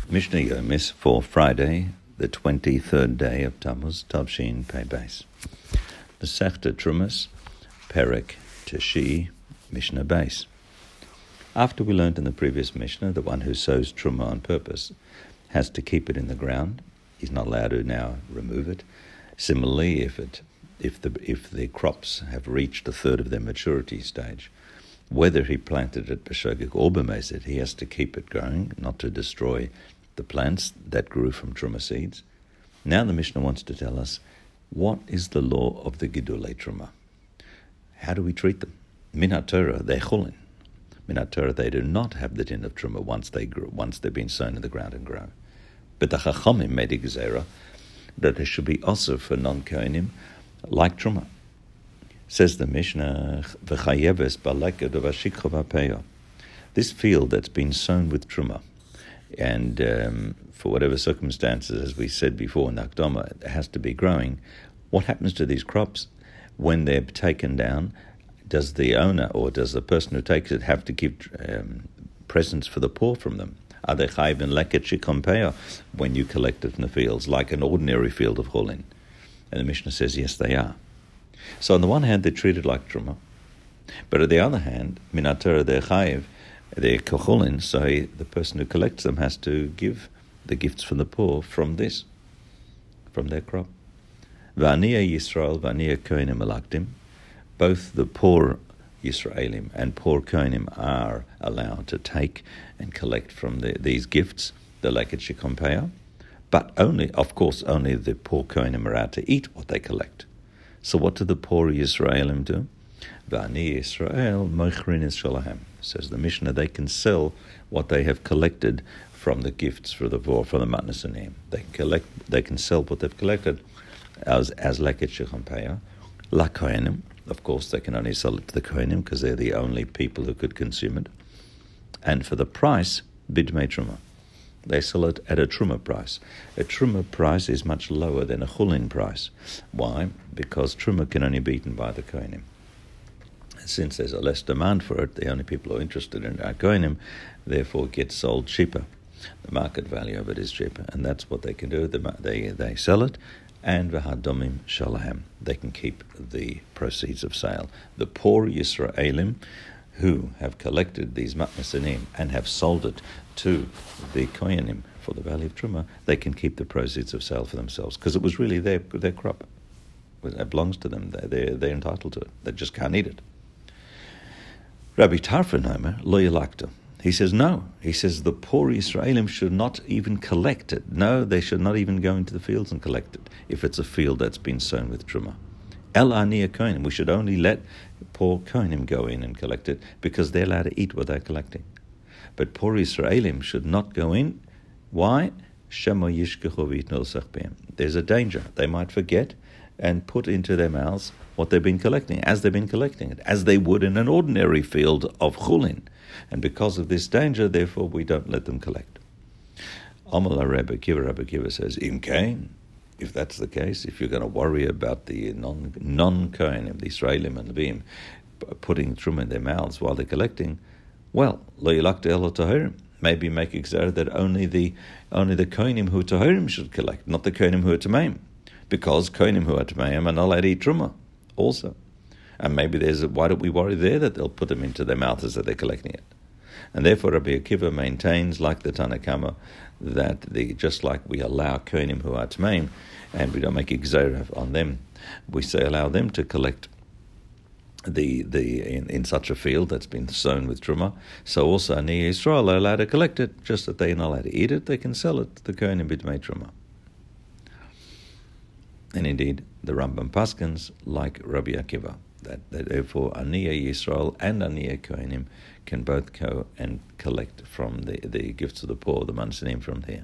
Mishnah Yomis for Friday, the 23rd day of Tammuz, Tavshin Pei Beis. The Sechta Trumas, Perek Teshi, Mishnah Beis. After we learned in the previous Mishnah, the one who sows Truma on purpose has to keep it in the ground. He's not allowed to now remove it. Similarly, if the crops have reached a third of their maturity stage, whether he planted it b'shogeg or b'mezid, he has to keep it growing, not to destroy the plants that grew from Truma seeds. Now the Mishnah wants to tell us, what is the law of the Gidulei Truma? How do we treat them? Min HaTorah, they're chulin. Min HaTorah, they do not have the din of Truma once they've been sown in the ground and grow. But the Chachamim made a gezerah that there should be also for non-Kohanim like Truma. Says the Mishnah, V'chayeves b'leked v'shikcha v'peya. This field that's been sown with Truma, and for whatever circumstances, as we said before in Akdama, it has to be growing. What happens to these crops when they're taken down? Does the owner or does the person who takes it have to give presents for the poor from them? Are they chayiv in leket shikon peya when you collect it from the fields, like an ordinary field of chulin? And the Mishnah says, yes, they are. So on the one hand, they're treated like Truma, but on the other hand, min HaTorah, they're chayiv, they're kochulin, so the person who collects them has to give the gifts from the poor from their crop. V'aniya Yisrael, v'aniya Kohanim elaktim. Both the poor Yisraelim and poor Kohanim are allowed to take and collect from these gifts, the leket shikon peya, but only the poor Kohanim are allowed to eat what they collect. So what do the poor Yisraelim do? V'ani Yisrael mochrin es shalahem. Says the Mishnah, they can sell what they have collected from the gifts for the matnas anim. They can sell what they've collected as leket shikon peya. La Kohanim, of course, they can only sell it to the Kohanim because they're the only people who could consume it. And for the price, bidmei truma. They sell it at a Truma price. A Truma price is much lower than a Chulin price. Why? Because Truma can only be eaten by the Kohanim. Since there's a less demand for it, the only people who are interested in our Kohanim, therefore it gets sold cheaper. The market value of it is cheaper, and that's what they can do. They sell it, and v'hadomim shalahem. They can keep the proceeds of sale. The poor Yisraelim who have collected these matnas anim and have sold it to the Kohanim for the value of Truma, they can keep the proceeds of sale for themselves because it was really their crop. It belongs to them. They're entitled to it. They just can't eat it. Rabbi Tarfon lo yilakta. He says no. He says the poor Yisraelim should not even collect it. No, they should not even go into the fields and collect it if it's a field that's been sown with Truma. El aniya Kohanim. We should only let poor Kohanim go in and collect it because they're allowed to eat what they're collecting. But poor Yisraelim should not go in. Why? Shemo yishkechu v'yitnu l'sech. There's a danger. They might forget and put into their mouths what they've been collecting, as they've been collecting it, as they would in an ordinary field of chulin. And because of this danger, therefore, we don't let them collect. Amal Rabbi Akiva says, Im kain, if that's the case, if you're going to worry about the non-Kohanim, the Israelim and Levim, putting Truma in their mouths while they're collecting, well, lo yilakta elo tahirim. Maybe make a gezerah that only the Kohanim who are tahirim should collect, not the Kohanim who are tameim, because Kohanim who are tameim are not allowed to eat Truma also. And maybe why don't we worry there that they'll put them into their mouths as they're collecting it? And therefore Rabbi Akiva maintains, like the Tanna Kama, that just like we allow Kohanim who are tameim, and we don't make a gezerah on them, we say allow them to collect in such a field that's been sown with Truma. So also Ani Yisrael are allowed to collect it, just that they're not allowed to eat it. They can sell it to the Kohanim b'dmei Truma. And indeed, the Rambam paskins like Rabbi Akiva, that therefore Aniya Yisrael and Aniya Kohanim can both go and collect from the gifts of the poor, the mansanim from there.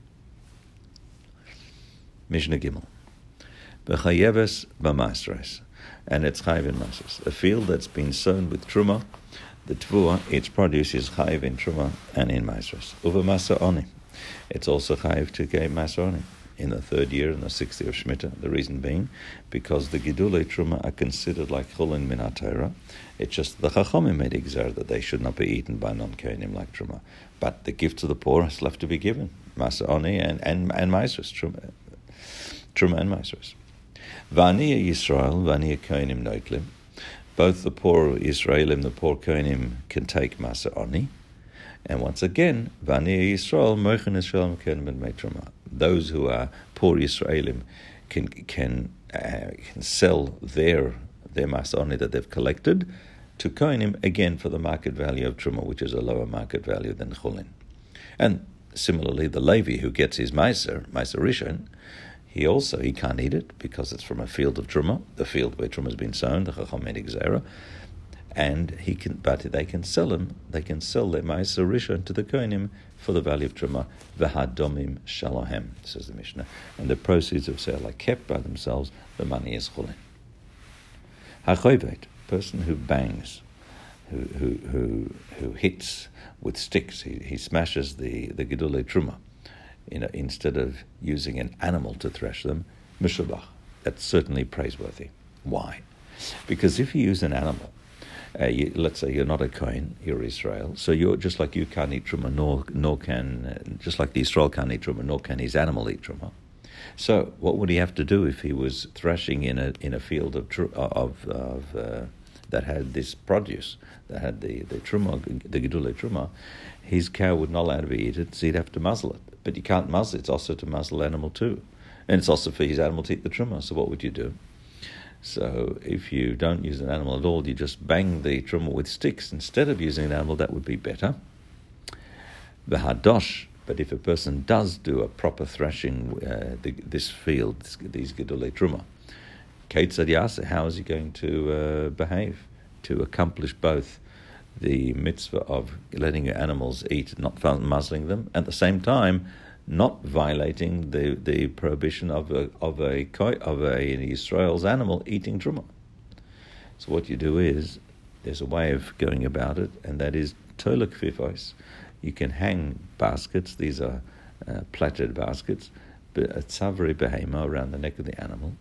Mishnah Gimel. B'chayeves b'maasres. And it's chayiv in maasres. A field that's been sown with Truma, the tvua, its produce is chayiv in Truma and in maasres. Uva masa oni. It's also chayiv to give masa oni in the 3rd year and the 6th year of Shemitah. The reason being, because the Gidulei Truma are considered like Chulin min HaTorah. It's just the Chachamim made exer that they should not be eaten by non-Kohanim like Truma. But the gift to the poor has left to be given. Masa Oni and Maasros, Truma and Maasros. Vaniya Yisrael, Vaniya Kohanim Noitlim. Both the poor Israelim, the poor Kohanim can take Masa Oni. And once again, Vaniya Yisrael, Mochen Yisrael Kohanim and Truma. Those who are poor Israelim can sell their Masa Oni that they've collected to Kohanim, again for the market value of Truma, which is a lower market value than Chulin. And similarly, the Levi who gets his Meiser Rishon, he can't eat it because it's from a field of Truma, the field where Truma has been sown, the Chachamitic Zera, and but they can sell them. They can sell their Meiser Rishon to the Kohanim for the value of Truma. V'hadomim shalohem, says the Mishnah, and the proceeds of sale are kept by themselves. The money is Chulin. Hachovet, person who bangs, who hits with sticks, he smashes the Gedulei Truma, instead of using an animal to thresh them, Mishabach. That's certainly praiseworthy. Why? Because if you use an animal, let's say you're not a Kohen, you're Israel, so you're just like you can't eat Truma, nor can, just like the Israel can't eat Truma, nor can his animal eat Truma. So what would he have to do if he was threshing in a field of that had this produce, that had the Truma, the Gedulei Truma? His cow would not allow to be eaten, so he'd have to muzzle it. But you can't muzzle it, it's also to muzzle the animal too. And it's also for his animal to eat the Truma, so what would you do? So if you don't use an animal at all, you just bang the Truma with sticks. Instead of using an animal, that would be better. The Hadosh, but if a person does do a proper threshing, this field, these Gedulei Truma, Keitzad Yaseh, how is he going to behave to accomplish both the mitzvah of letting your animals eat, not muzzling them, at the same time not violating the prohibition of an Israel's animal eating Truma? So what you do is, there's a way of going about it, and that is Tola Kfifos. You can hang baskets, these are plaited baskets, Tzavri Behema, around the neck of the animal,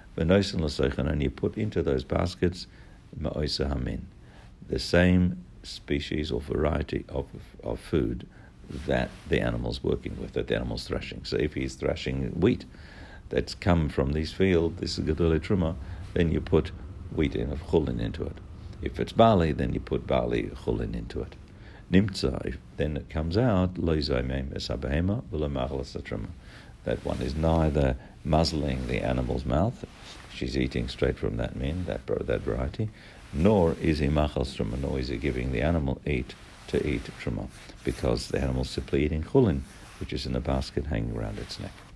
and you put into those baskets Ma'osa Hamin, the same species or variety of food that the animal's working with, that the animal's threshing. So if he's threshing wheat that's come from these fields, this is Gedulei Truma, then you put wheat of Chulin into it. If it's barley, then you put barley Chulin into it. Nimtza, then it comes out, Lo Zaymem Esabehema, V'lo Machlas Truma. That one is neither muzzling the animal's mouth, she's eating straight from that min, that variety, nor is he machal truma, nor is he giving the animal to eat truma, because the animal's simply eating chulin, which is in a basket hanging around its neck.